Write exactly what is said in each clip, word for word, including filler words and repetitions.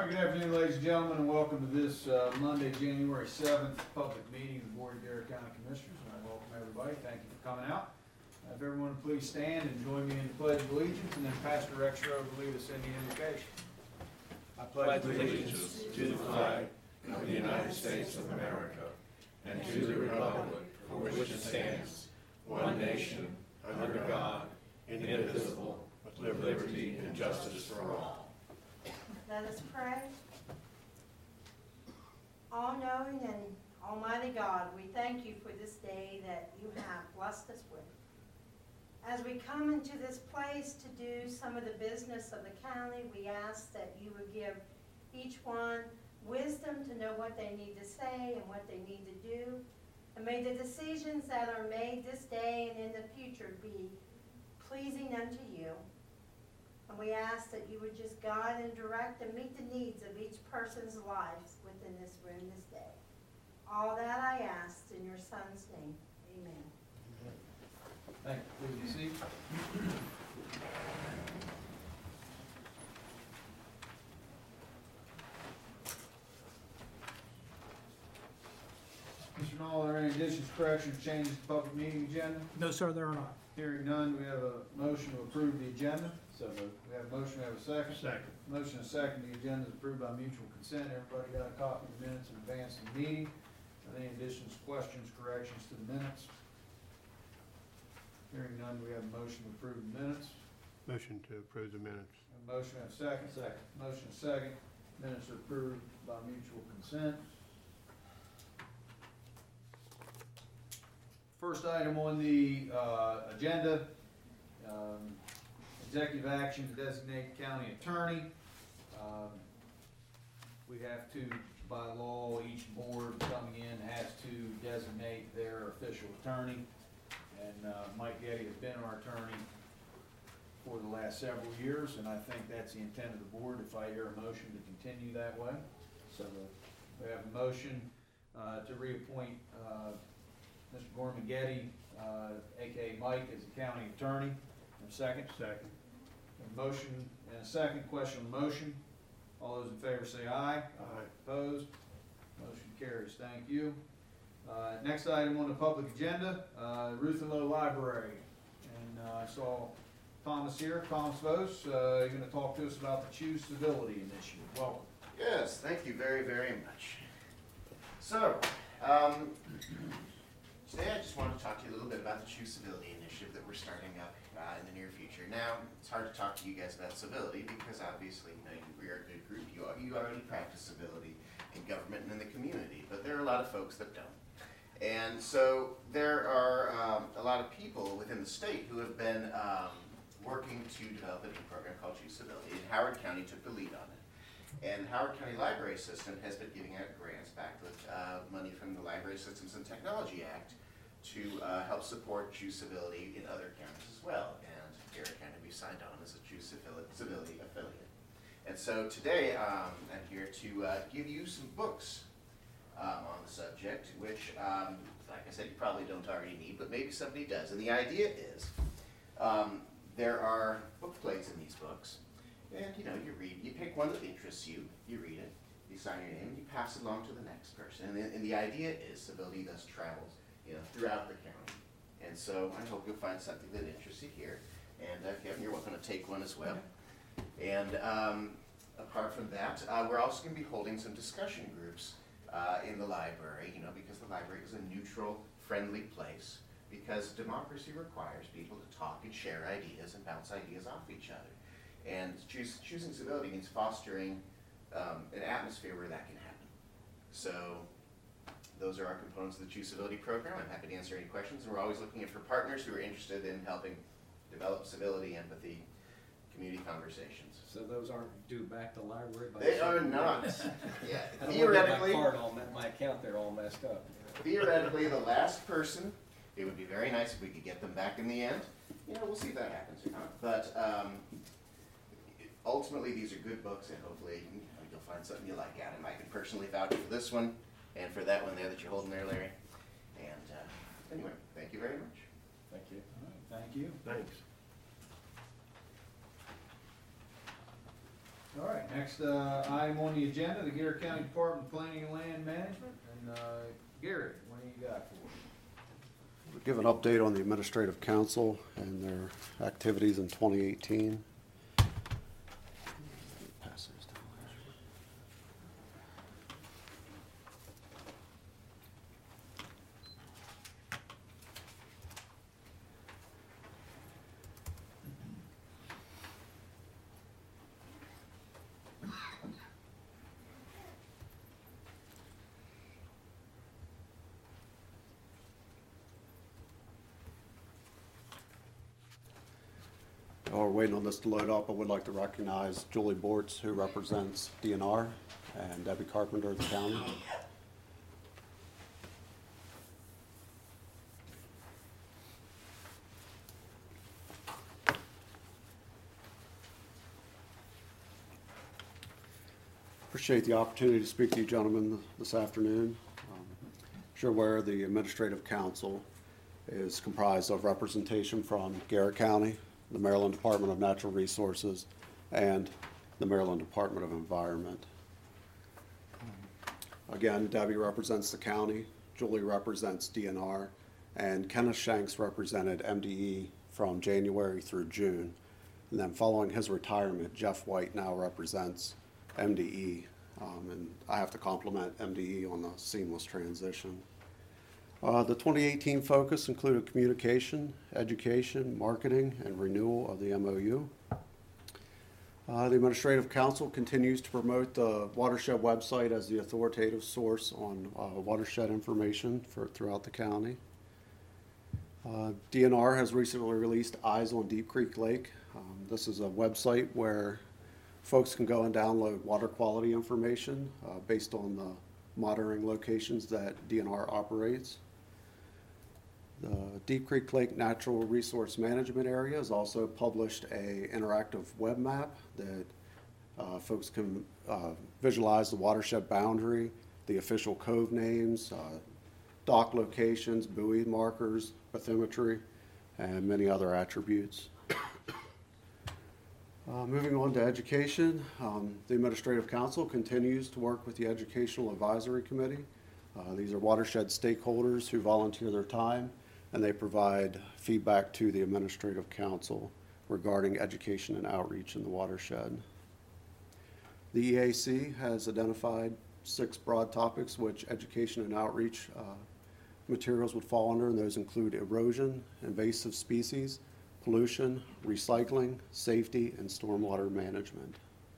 right, good afternoon, ladies and gentlemen, and welcome to this uh, Monday, January seventh, public meeting of the Board of Dare County Commissioners. And I welcome everybody. Thank you for coming out. Uh, if everyone would please stand and join me in the Pledge of Allegiance, and then Pastor Rexroad will lead us in the invocation. I pledge allegiance to the flag of the United States of America and to the republic for which it stands, one nation, under God, indivisible, with liberty and justice for all. Let us pray. All-knowing and almighty God, we thank you for this day that you have blessed us with. As we come into this place to do some of the business of the county, we ask that you would give each one wisdom to know what they need to say and what they need to do. And may the decisions that are made this day and in the future be pleasing unto you. And we ask that you would just guide and direct and meet the needs of each person's lives within this room this day. All that I ask in your Son's name. Amen. Thank you. Please be seated. Mister Knoll, are there any additions, corrections, changes to the public meeting agenda? No, sir, there are not. Hearing none, we have a motion to approve the agenda. So moved. We have a motion, we have a second. Second. Motion and second, the agenda is approved by mutual consent. Everybody got a copy of the minutes in advance of the meeting. Are there any additions, questions, corrections to the minutes? Hearing none, we have a motion to approve the minutes. Motion to approve the minutes. A motion, we have a second. Second. Motion and second. Minutes are approved by mutual consent. First item on the uh, agenda, um, executive action to designate county attorney. Um, we have to, by law, each board coming in has to designate their official attorney. And uh, Mike Getty has been our attorney for the last several years, and I think that's the intent of the board if I hear a motion to continue that way. So we have a motion uh, to reappoint uh, Mister Gorman Getty, uh, aka Mike, as the county attorney. And a second? Second. A motion and a second. Question on the motion. All those in favor say aye. Aye. Opposed? Motion carries. Thank you. Uh, next item on the public agenda, uh, Ruth and Low Library. And uh, I saw Thomas here, Thomas Vos. Uh, you're going to talk to us about the Choose Civility Initiative. Welcome. Yes, thank you very, very much. So, um, today I just wanted to talk to you a little bit about the Choose Civility Initiative that we're starting up uh, in the near future. Now, it's hard to talk to you guys about civility because obviously, you know, we are a good group. You, you already practice civility in government and in the community, but there are a lot of folks that don't. And so there are um, a lot of people within the state who have been um, working to develop a new program called Choose Civility, and Howard County took the lead on it. And Howard County Library System has been giving out grants backed with uh, money from the Library Systems and Technology Act to uh, help support Choose Civility in other counties as well. And Dare County, we signed on as a Choose Civility affiliate. And so today um, I'm here to uh, give you some books Um, on the subject, which, um, like I said, you probably don't already need, but maybe somebody does. And the idea is, um, there are book plates in these books, and you know, you read, you pick one that interests you, you read it, you sign your name, and you pass it along to the next person. And the, and the idea is civility thus travels, you know, throughout the county. And so I hope you'll find something that interests you here. And uh, Kevin, you're welcome to take one as well. And um, apart from that, uh, we're also going to be holding some discussion groups Uh, in the library, you know, because the library is a neutral, friendly place, because democracy requires people to talk and share ideas and bounce ideas off each other. And choose, choosing civility means fostering um, an atmosphere where that can happen. So those are our components of the Choose Civility program. I'm happy to answer any questions, and we're always looking for partners who are interested in helping develop civility, empathy, community conversations. So those aren't due back to the library? By They are not. Yeah, I don't theoretically, want to get my card all, my account there all messed up. theoretically, the last person, it would be very nice if we could get them back in the end. You know, we'll see if that happens or not. But um, ultimately, these are good books, and hopefully you know, you'll find something you like out of them. I can personally vouch for this one and for that one there that you're holding there, Larry. And uh, anyway, thank you very much. Thank you. All right, thank you. Thanks. All right, next, uh, item on the agenda, the Garrett County Department of Planning and Land Management, and, uh, Garrett, what do you got for us? Give an update on the Administrative Council and their activities in twenty eighteen. Pass those down. While we're waiting on this to load up, I would like to recognize Julie Bortz, who represents D N R, and Debbie Carpenter of the county. Appreciate the opportunity to speak to you gentlemen this afternoon. Um, Sure aware the Administrative Council is comprised of representation from Garrett County, the Maryland Department of Natural Resources, and the Maryland Department of Environment. Again, Debbie represents the county, Julie represents D N R, and Kenneth Shanks represented M D E from January through June. And then following his retirement, Jeff White now represents M D E. Um, and I have to compliment M D E on the seamless transition. Uh, the twenty eighteen focus included communication, education, marketing, and renewal of the M O U. Uh, the Administrative Council continues to promote the watershed website as the authoritative source on uh, watershed information for throughout the county. Uh, D N R has recently released Eyes on Deep Creek Lake. Um, this is a website where folks can go and download water quality information uh, based on the monitoring locations that D N R operates. The Deep Creek Lake Natural Resource Management Area has also published a interactive web map that uh, folks can uh, visualize the watershed boundary, the official cove names, uh, dock locations, buoy markers, bathymetry, and many other attributes. Uh, moving on to education, um, the Administrative Council continues to work with the Educational Advisory Committee. Uh, these are watershed stakeholders who volunteer their time, and they provide feedback to the Administrative Council regarding education and outreach in the watershed. The E A C has identified six broad topics which education and outreach uh, materials would fall under, and those include erosion, invasive species, pollution, recycling, safety, and stormwater management.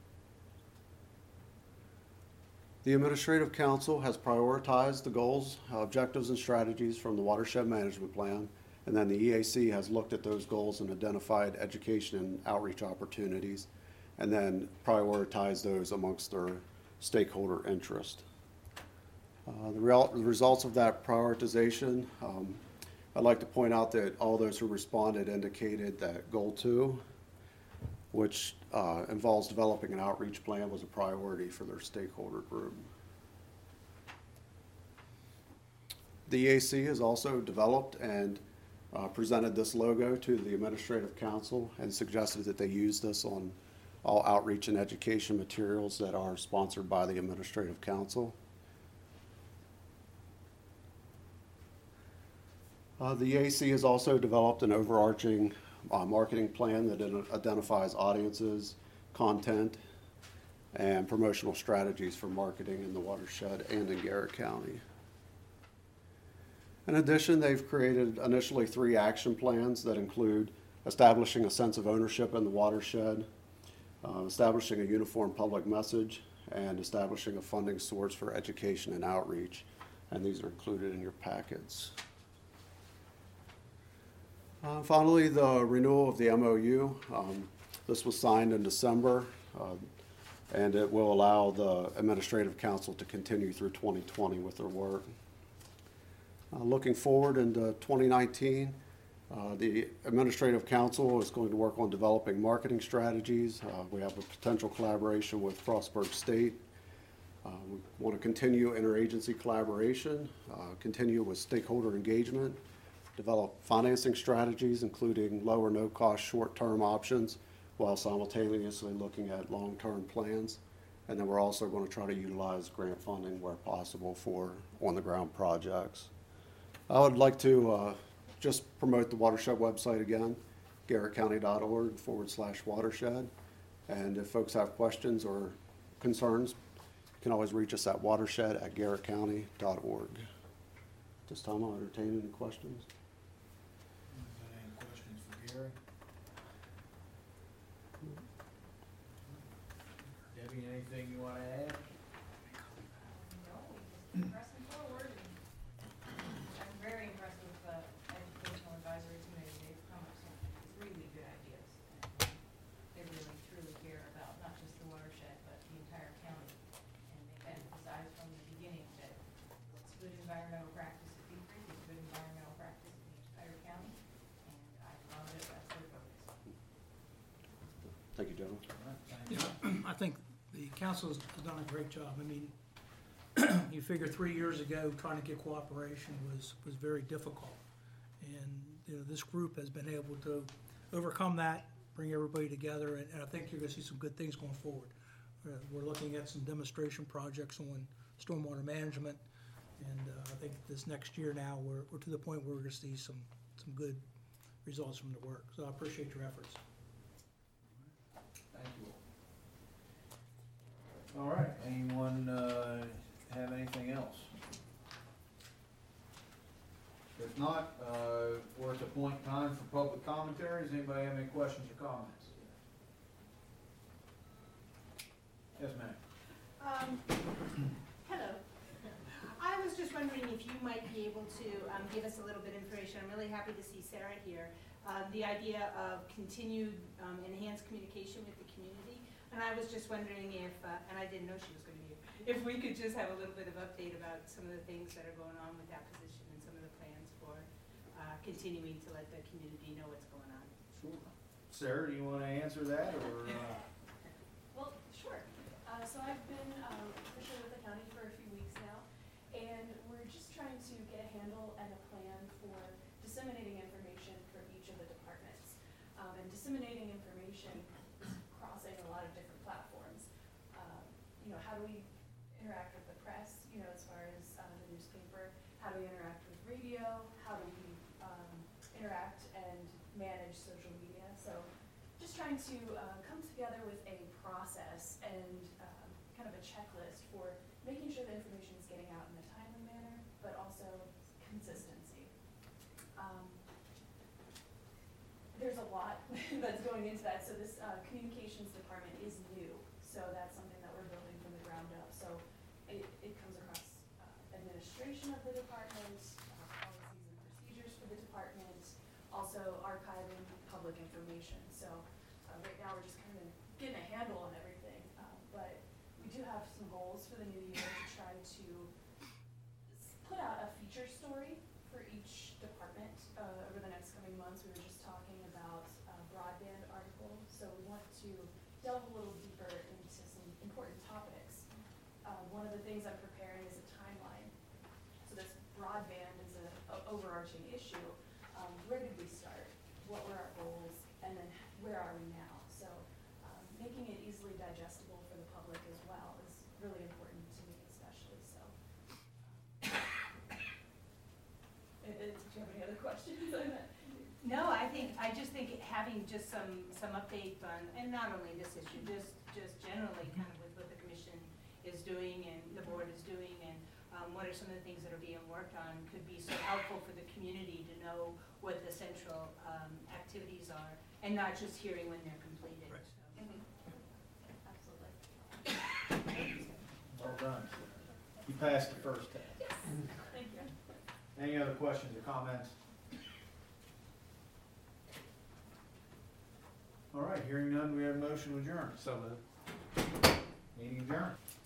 The Administrative Council has prioritized the goals, objectives, and strategies from the Watershed Management Plan, and then the E A C has looked at those goals and identified education and outreach opportunities, and then prioritized those amongst their stakeholder interest. Uh, the, real, the results of that prioritization, um, I'd like to point out that all those who responded indicated that Goal two, which uh, involves developing an outreach plan, was a priority for their stakeholder group. The E A C has also developed and uh, presented this logo to the Administrative Council and suggested that they use this on all outreach and education materials that are sponsored by the Administrative Council. Uh, the E A C has also developed an overarching uh, marketing plan that identifies audiences, content, and promotional strategies for marketing in the watershed and in Garrett County. In addition, they've created initially three action plans that include establishing a sense of ownership in the watershed, uh, establishing a uniform public message, and establishing a funding source for education and outreach. And these are included in your packets. Uh, finally, the renewal of the M O U. Um, this was signed in December, uh, and it will allow the Administrative Council to continue through twenty twenty with their work. Uh, looking forward into twenty nineteen, uh, the Administrative Council is going to work on developing marketing strategies. Uh, we have a potential collaboration with Frostburg State. Uh, we want to continue interagency collaboration, uh, continue with stakeholder engagement, develop financing strategies, including low or no-cost short-term options while simultaneously looking at long-term plans. And then we're also going to try to utilize grant funding where possible for on-the-ground projects. I would like to uh, just promote the watershed website again, garrettcounty.org forward slash watershed. And if folks have questions or concerns, you can always reach us at watershed at garrettcounty.org. This time I'll entertain any questions. Any questions for Gary? Debbie, anything you want to add? No, we just keep pressing forward. and I'm very impressed with the Educational Advisory Committee. They've come up with some really good ideas. And they really truly care about not just the watershed, but the entire county. And they've emphasized from the beginning that what's good environmental practice at Big Creek is good environmental practice in the entire county. And I love it, that's their focus. Thank you, gentlemen. All right, thank you. Yeah, I think the council has done a great job. I mean, you figure three years ago, trying to get cooperation was, was very difficult. And, you know, this group has been able to overcome that, bring everybody together, and, and I think you're gonna see some good things going forward. Uh, We're looking at some demonstration projects on stormwater management, and uh, I think this next year now, we're, we're to the point where we're gonna see some, some good results from the work. So I appreciate your efforts. Thank you all. All right, anyone uh, have anything else? If not, uh, we're at the point in time for public commentaries. Anybody have any questions or comments? Yes, ma'am. Um, hello. I was just wondering if you might be able to um, give us a little bit of information. I'm really happy to see Sarah here. Uh, the idea of continued um, enhanced communication with the community. And I was just wondering if, uh, and I didn't know she was going to be here, if we could just have a little bit of update about some of the things that are going on with that position and some of the plans for uh, continuing to let the community know what's going on. Sure. Sarah, do you want to answer that, or? Uh... Well, sure. Uh, so I've been um, officially with the county for a few weeks now, and we're just trying to get a handle and a plan for disseminating information for each of the departments. Um, and disseminating information is crossing a lot of different platforms. Um, you know, how do we interact with the press, you know, as far as uh, the newspaper? How do we interact with radio? How do we um, interact and manage social media? So just trying to uh, come together with a process and um, kind of a checklist for making sure the information is getting out in a timely manner, but also consistency. Um, there's a lot that's going into that. So this uh, communications department is new, so that's something that we're building from the ground up. So it, it comes across uh, administration of the department, uh, policies and procedures for the department, also archiving public information. So uh, right now we're just kind of getting a handle on everything, uh, but we do have some goals for the new year to try to put out a feature story for each department uh, over the next coming months. We were just talking about a broadband article, so we want to delve a little deeper into some important topics. Uh, one of the things I'm preparing is a timeline. So this broadband is an overarching issue. Um, where did we start? What were our goals? And then where are we now? So um, making it easily digestible for the public as well is really important to me, especially. So, uh, do you have any other questions on that? No, I think, I just think having just some, some update on, and not only this issue, just, just generally kind of with what the commission is doing and the board is doing, and um, what are some of the things that are being worked on could be so helpful for the community to know what the central um, activities are, and not just hearing when they're completed. Right. So. Mm-hmm. Absolutely. Well done. You passed the first test. Yes. Thank you. Any other questions or comments? All right, hearing none, we have a motion to adjourn. So moved. Meeting adjourned.